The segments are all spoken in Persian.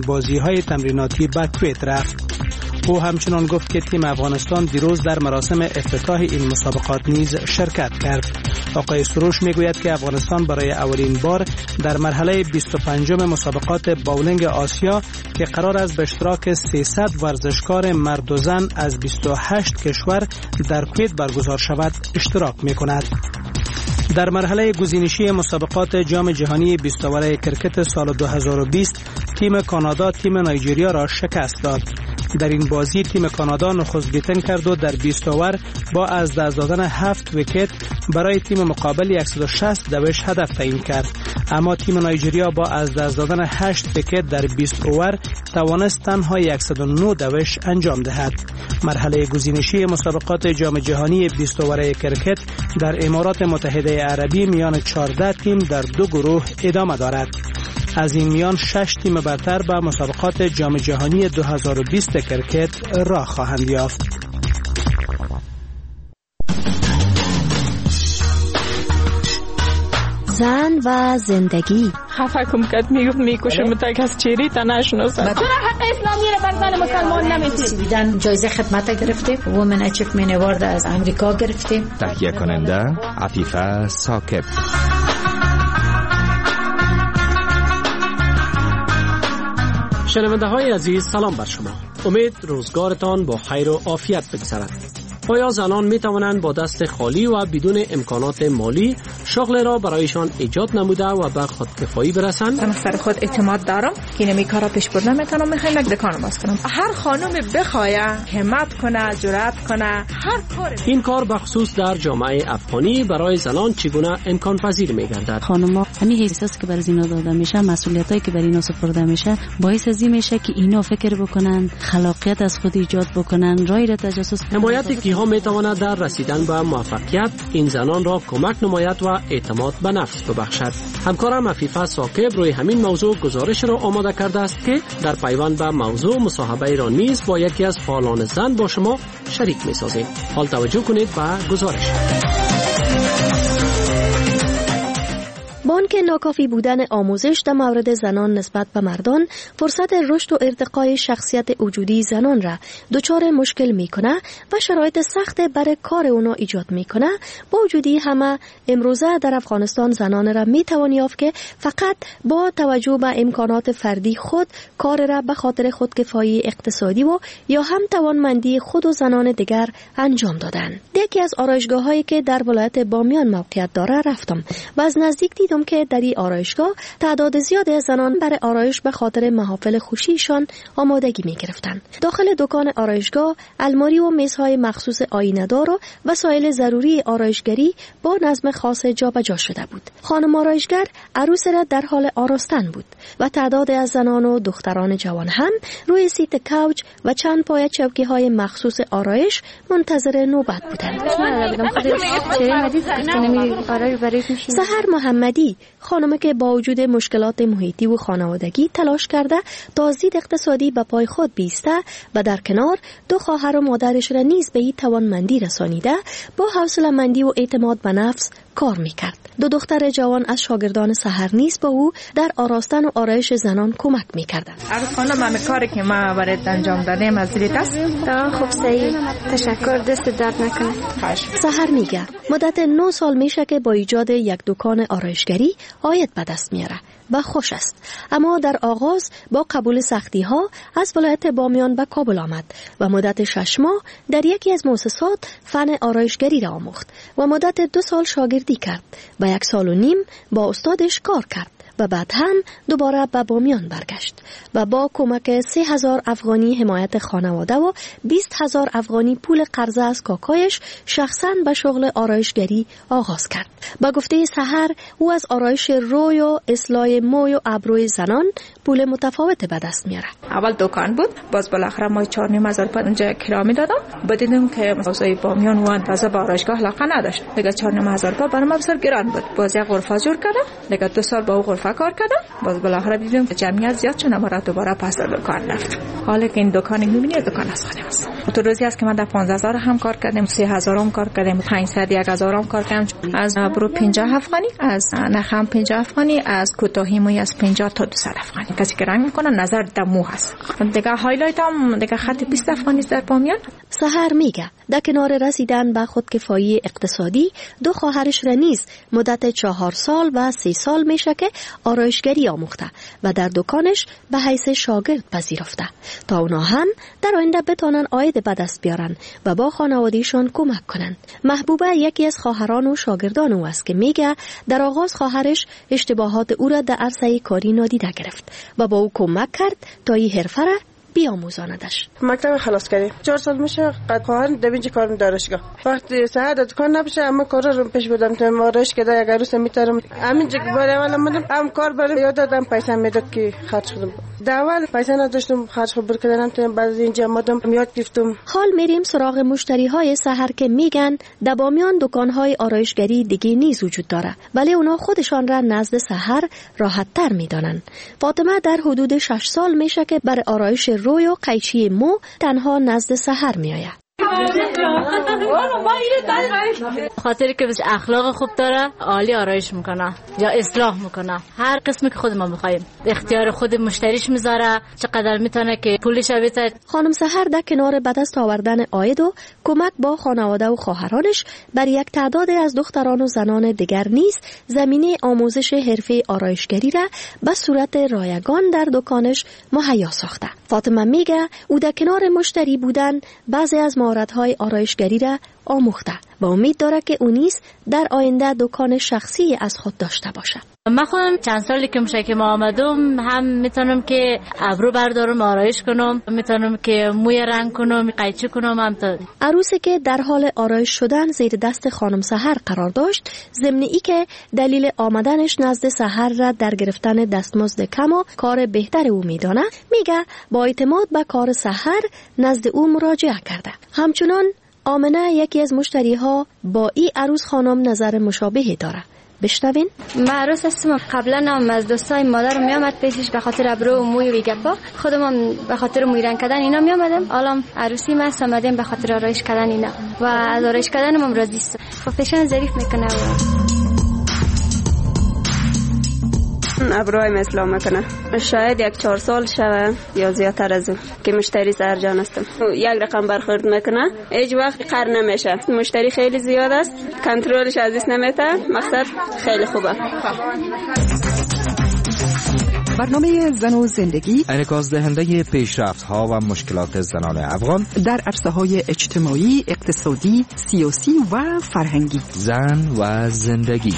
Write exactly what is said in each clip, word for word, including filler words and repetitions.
بازی‌های تمریناتی به کویت رفت. او همچنان گفت که تیم افغانستان دیروز در مراسم افتتاح این مسابقات نیز شرکت کرد. آقای سروش میگوید که افغانستان برای اولین بار در مرحله بیست و پنجم مسابقات باولینگ آسیا که قرار است به اشتراک سیصد ورزشکار مرد و زن از بیست و هشت کشور در کویت برگزار شود اشتراک میکند. در مرحله گزینشی مسابقات جام جهانی بیست اوور کرکت سال دو هزار و بیست تیم کانادا تیم نایجریا را شکست داد. در این بازی تیم کانادا نخست بیتن کرد و در بیست اوور با از دست دادن هفت ویکت برای تیم مقابل صد و شصت دوش هدف تعیین کرد، اما تیم نایجریا با از دست دادن هشت ویکت در بیست اوور توانست تنها صد و نه دوش انجام دهد. مرحله گزینشی مسابقات جام جهانی بیست اوور کرکت در امارات متحده عربی میان چهارده تیم در دو گروه ادامه دارد. از این میان شش تیم برتر به مسابقات جام جهانی دو هزار و بیست کرکت راه خواهند یافت. زن و زندگی. خفه کم کد میگفت میکشه متک از چیری تا نشناسد. چرا حق اسلامی را بر زن مسلمان نمیدید؟ دیدن جایزه خدمت گرفتیم، وومن اچیومنت اوارد از امریکا گرفتیم. تهیه کننده عفیفه ثاقب. شنونده های عزیز سلام بر شما. امید روزگارتان با خیر و عافیت بگذرد. آیا زنان می توانند با دست خالی و بدون امکانات مالی شغل را برایشان ایجاد نموده و به خودکفایی برسند؟ من سر خود اعتماد دارم که اینمی کارا پیش بردن میتونم. میخوایم یک دکان باز کنم. هر خانم بخواه همت کنه، جرأت کنه، هر کاری. این کار بخصوص در جامعه افغانی برای زنان چگونه امکان پذیر میگردد؟ خانم‌ها همین حساس که بر اینا داده میشه، مسئولیتایی که بر اینا سپرده میشه، باعث از این میشه که اینا فکر بکنن، خلاقیت از خود ایجاد بکنن، رای را تجسس کنن. حمایت کی ها میتواند در رسیدن به موفقیت این زنان را کمک نماید و اعتماد به نفس ببخشد. همکارم عفیفه ثاقب روی همین موضوع گزارش را آماده کرده است که در پیوند به موضوع مصاحبه را نیز با یکی از فعالان زن با شما شریک می‌سازیم. حال توجه کنید به گزارش. با آنکه ناکافی بودن آموزش در مورد زنان نسبت به مردان فرصت رشد و ارتقای شخصیت وجودی زنان را دچار مشکل میکنه و شرایط سخت برای کار اونا ایجاد میکنه، با وجودی همه امروزه در افغانستان زنان را میتوان یافت که فقط با توجه به امکانات فردی خود کار را به خاطر خودکفایی اقتصادی و یا هم توانمندی خود و زنان دیگر انجام دادن. یکی از آرایشگاه‌هایی که در ولایت بامیان موقعیت داره رفتم و از نزدیک دیدم که در این آرایشگاه تعداد زیادی از زنان برای آرایش به خاطر محافل خوشیشان آمادگی می گرفتند. داخل دکان آرایشگاه الماری و میزهای مخصوص آینه‌دار و وسایل ضروری آرایشگری با نظم خاص جابجا شده بود. خانم آرایشگر عروس را در حال آراستن بود و تعداد از زنان و دختران جوان هم روی سیت کوچ و چند پایه چوکی‌های مخصوص آرایش منتظر نوبت بودند. سحر محمدی، خانمی که با وجود مشکلات محیطی و خانوادگی تلاش کرده تا زید اقتصادی به پای خود بیسته و در کنار دو خواهر و مادرش را نیز به این توانمندی رسانیده، با حوصله‌مندی و اعتماد به نفس کار میکرد. دو دختر جوان از شاگردان سحر نیز با او در آراستن و آرایش زنان کمک میکردند. عروس خانم، من کاری که ما برات انجام دادیم از دلت است؟ خوب سعی، تشکر، دست درد نکنه. سحر میگه مدت نه سال میشه که با ایجاد یک دکان آرایشگری عاید به دست میاره و خوش است، اما در آغاز با قبول سختی ها از ولایت بامیان به کابل آمد و مدت شش ماه در یکی از مؤسسات فن آرایشگری را آموخت و مدت دو سال شاگردی کرد و یک سال و نیم با استادش کار کرد و بعد هم دوباره به بامیان برگشت و با کمک سه هزار افغانی حمایت خانواده و بیست هزار افغانی پول قرضه از کاکایش شخصاً به شغل آرایشگری آغاز کرد. با گفته سحر او از آرایش روی و اصلاح موی و ابروی زنان پول متفاوت به دست میاره. اول دکان بود، باز بالاخره ما چهار نیم هزار پوند اونجا کرایه میدادم. بعد دیدم که اوضاع بامیان و اندازه با آرایشگاه علاقه نداشت. دیگه چهار نیم هزار پوند برام بسیار گران بود. باز یک غرفه جور کردم. دیگه دو سال با اون غرفه کار کردم. باز بالاخره دیدم که جمعیت زیاد شد، ما دوباره پس در دکان رفتم. حالا که این دکانی می‌بینی دکان از خودم است. تو روزی است که من در پانزده هزار هم کار کردم، سه هزار هم کار کردم، پانصد یک هزار هم کار کردم. از برو پنجاه افغانی، از نخام پنجاه افغانی، از کوتاهی موی از پنجاه تا دویست افغانی. کسی که رنگ میکنه نظر در مو هست. دیگه هایلایت هم دیگه خط بیست افغانی است در بامیان. سحر میگه در کنار رسیدن به خودکفایی اقتصادی دو خواهرش را نیز مدت چهار سال و سه سال میشه که آرایشگری آموخته و در دکانش به حیث شاگرد پذیرفته تا اونا هم در آینده بتونن عاید به دست بیارن و با خانوادهشان کمک کنن. محبوبه یکی از خواهران و شاگردان او است که میگه در آغاز خواهرش اشتباهات او را در عرصه کاری نادیده گرفت و با او کمک کرد تا این حرفه را بیاموزاندش. مکتب خلاص کردیم. چهار سال میشه قد خواهر دوینچه کارم دارشگاه. وقتی ساعت دکان نباشه اما کارا رو پیش بدم تا مارش که در اگر روز میترم. همین جک بعد اول اومدم هم کار برام یاد دادم پیسه میداد که خرج کنم. اول پیسه نداشتم خرج خود بکردم تا بعد اینجا اومدم یاد گرفتم. حال میریم سراغ مشتری های سحر که میگن در بامیان دکان های آرایشگری دیگه نیز وجود داره ولی اونا خودشان را نزد سحر راحت تر میدانن. فاطمه در حدود شش سال میشه که برای آرایش روی و قیچی مو تنها نزد سحر میآید. خاطری که بس اخلاق خوب داره عالی آرایش میکنه یا اصلاح میکنه هر قسمی که خود ما بخوایم اختیار خود مشتریش میذاره چقدر میتونه که پولش بده. خانم سحر در کنار به دست آوردن عاید و کمک با خانواده و خواهرانش بر یک تعداد از دختران و زنان دیگر نیز زمینه آموزش حرفه آرایشگری را به صورت رایگان در دکانش مهیا ساخته. فاطمه میگه او در کنار مشتری بودن بعضی از مهارت‌های آرایشگری را آموخته و امید داره که او نیز در آینده دکان شخصی از خود داشته باشد. من خودم چند سالی که میشه که ما آمدم هم میتونم که ابرو بردارم آرایش کنم، میتونم که موی رنگ کنم، قیچی کنم. هم تا عروسی که در حال آرایش شدن زیر دست خانم سحر قرار داشت، ضمن ای که دلیل آمدنش نزد سحر را در گرفتن دستمزد کم و کار بهتر او میدانه، میگه با اعتماد به کار سحر نزد او مراجعه کرده. همچنان آمنه یکی از مشتری ها با ای عروس خانم نظر مشابهی داره. بشنوین. من عروس هستم. قبلا هم از دوستای مادر می آمد پیشش به خاطر ابرو و موی و گپا. خودم هم به خاطر موی رنگ کردن اینا می آمدم. حالا عروسی من آمدم به خاطر آرایش کردن اینا و از آرایش کردنم هم راضی هستم. پروفشن ظریف میکنه و ابروهای مثلا میکنه. شاید یک چهار سال شوه یا زیادتر از اون که مشتری سرجان هستم. یک رقم برخورد میکنه، هیچ وقت قر نمیشه. مشتری خیلی زیاد است، کنترلش از دست نمیته. مقصد خیلی خوبه. برنامه زن و زندگی انعکاس دهنده پیشرفت‌ها و مشکلات زنان افغان در عرصه‌های اجتماعی، اقتصادی، سیاسی و فرهنگی. زن و زندگی.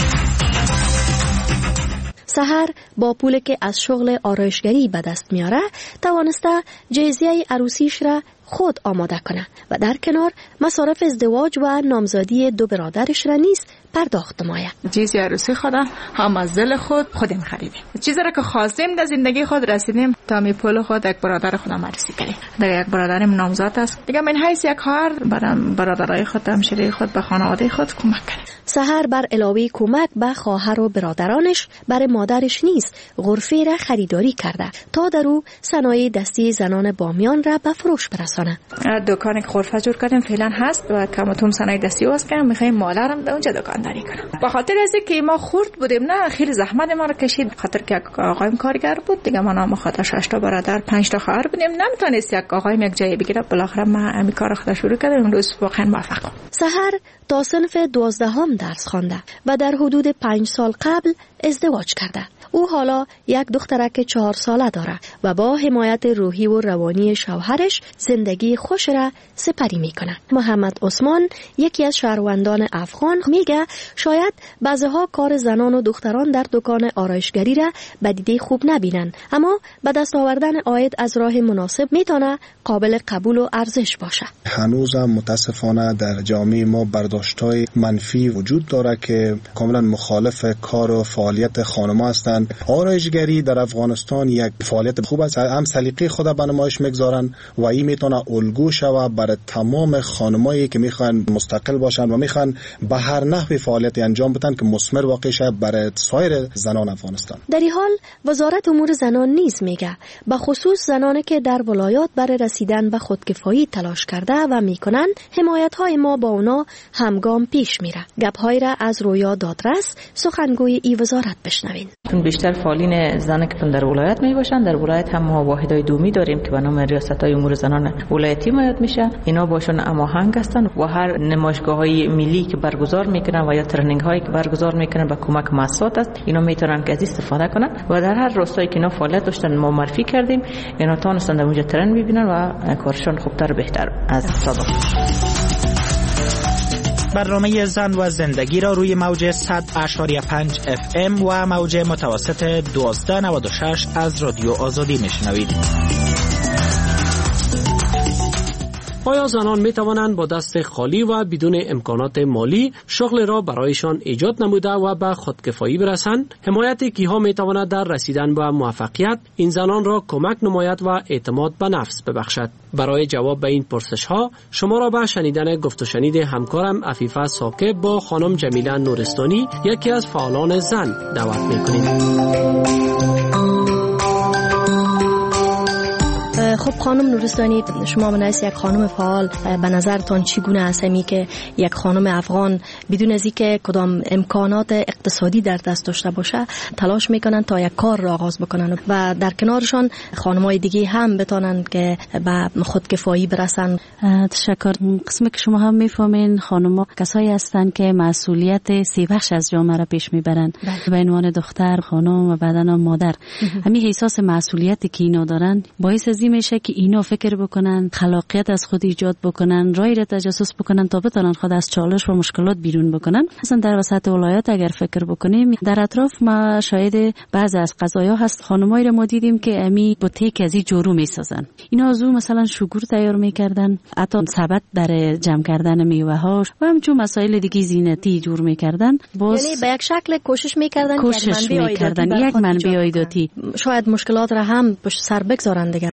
سحر با پولی که از شغل آرایشگری به دست میاره توانسته جهیزیه عروسیش را خود آماده کنه و در کنار مصارف ازدواج و نامزدی دو برادرش را نیز پرداخت نماید. جهیزیه عروسی خودم هم از دل خود خودم خریدیم. چیزی را که خواستیم در زندگی خود رسیدیم تا می پول خود یک برادر خودم عروسی کردیم. دیگه یک برادرم نامزد است. دیگه من حیث یک خواهر برام برادرای خود همسایه خود به خانواده خود کمک کردم. سحر بر علاوه کمک به خواهر و برادرانش برای مادرش نیز غرفه را خریداری کرده تا در او صنایع دستی زنان بامیان را به فروش برسانه. دکانی که غرفه جور کردیم فعلا هست و کماتوم صنایع دستی واس کردم. میخوایم مادرم در اونجا دکانداری کنم. به خاطر از اینکه ما خرد بودیم نه خیلی زحمت ما رو کشید. خاطر که آقایم کارگر بود دیگه ما نام خاطر شش تا برادر پنج تا خواهر بودیم نمیتونست یک آقایم یک جای بگیره. بالاخره ما همین کار خود شروع کردیم. امروز واقعا موفقم. سحر تا صنف دوازدهم درس خوانده و در حدود پنج سال قبل ازدواج کرده. او حالا یک دخترک چهار ساله داره و با حمایت روحی و روانی شوهرش زندگی خوش را سپری میکنه. محمد عثمان یکی از شهروندان افغان میگه شاید بعضیها کار زنان و دختران در دکان آرایشگری را به دیده خوب نبینن، اما به دست آوردن عاید از راه مناسب میتونه قابل قبول و ارزش باشه. هنوزم متاسفانه در جامعه ما برداشت‌های منفی وجود داره که کاملا مخالف کار و فعالیت خانم‌ها هستند. آرایشگری در افغانستان یک فعالیت خوب است. هم سلیقه خود به نمایش میگذارن و این میتونه الگو شوه برای تمام خانمایی که میخوان مستقل باشن و میخوان به هر نحوی فعالیت انجام بدن که مثمر واقع شه برای سایر زنان افغانستان. در این حال وزارت امور زنان نیز میگه به خصوص زنانی که در ولایات برای رسیدن به خودکفایی تلاش کرده و میکنن حمایت های ما با اونا همگام پیش میره. گپ های را از رویا دادرس سخنگوی ای وزارت بشنوین. بیشتر فعالین زن که در ولایت می باشن. در ولایت هم ما واحدهای دومی داریم که به نام ریاست‌های امور زنان ولایتی میاد میشه. اینا باشون هماهنگ هستن و هر نمایشگاه‌های ملی که برگزار میکنن و یا ترنینگ هایی که برگزار میکنن با کمک مؤسسات است، اینا میتونن که از استفاده کنن و در هر روستایی که اینا فعالیت داشتن ما معرفی کردیم، اینا تونستن اونجا ترن ببینن و کارشون خوبتر و بهتر از سابق. برنامه زن و زندگی را روی موج صد اشاری پنج اف ام و موج متوسط دوازده نود و شش از رادیو آزادی میشنوید. آیا زنان می توانند با دست خالی و بدون امکانات مالی شغل را برایشان ایجاد نموده و به خودکفایی برسند؟ حمایت کیها می تواند در رسیدن به موفقیت این زنان را کمک نماید و اعتماد به نفس ببخشد؟ برای جواب به این پرسش ها شما را به شنیدن گفت و شنید همکارم عفیفه ساکب با خانم جمیله نورستانی، یکی از فعالان زن، دعوت می کنیم. خب خانم نورستانی، شما به نظر یک خانم فعال به نظرتان چگونه است می که یک خانم افغان بدون از اینکه کدام امکانات اقتصادی در دست داشته باشه تلاش میکنن تا یک کار را آغاز بکنن و در کنارشان خانمای دیگه هم بتونن که به خودکفایی برسن؟ تشکر. قسمی که شما هم میفهمین خانم‌ها کسایی هستند که مسئولیت سه بخش از جامعه را پیش میبرن به عنوان دختر، خانم و بعداً مادر. همین احساس مسئولیتی که اینا دارن باعث از این میشه که اینا فکر بکنن، خلاقیت از خود ایجاد بکنن، رای را تجسس بکنن تا بتونن خود از چالش و مشکلات بیرون بکنن. مثلا در وسط ولایت اگر فکر بکنیم در اطراف ما شاید بعضی از قضایا هست خانمایی را ما دیدیم که امی بوته کزی جورو میسازن. اینا از اون مثلا شگور تیار میکردن، حتی سبد برای جمع کردن میوه ها و همچون مسائل دیگه زینتی جور میکردن. یعنی به یک شکل کوشش میکردن کوشش یک منبع میکردن یک منبع ایداتی شاید مشکلات را هم پشت سر بگذارن دیگه.